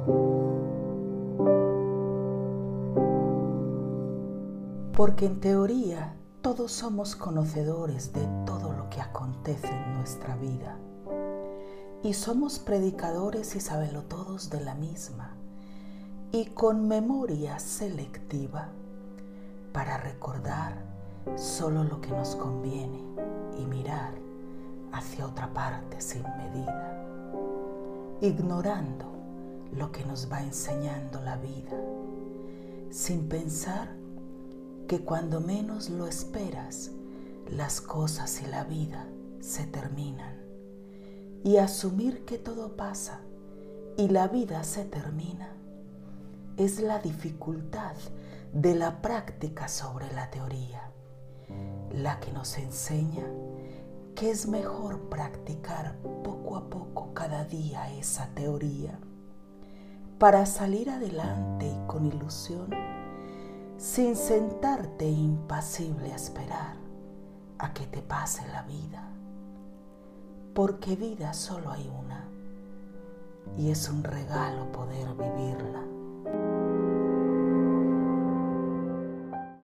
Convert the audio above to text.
Porque en teoría todos somos conocedores de todo lo que acontece en nuestra vida y somos predicadores y sabelotodos de la misma y con memoria selectiva para recordar solo lo que nos conviene y mirar hacia otra parte sin medida, ignorando lo que nos va enseñando la vida, sin pensar que cuando menos lo esperas, las cosas y la vida se terminan, y asumir que todo pasa y la vida se termina es la dificultad de la práctica sobre la teoría, la que nos enseña que es mejor practicar poco a poco cada día esa teoría para salir adelante y con ilusión, sin sentarte impasible a esperar a que te pase la vida, porque vida solo hay una y es un regalo poder vivirla.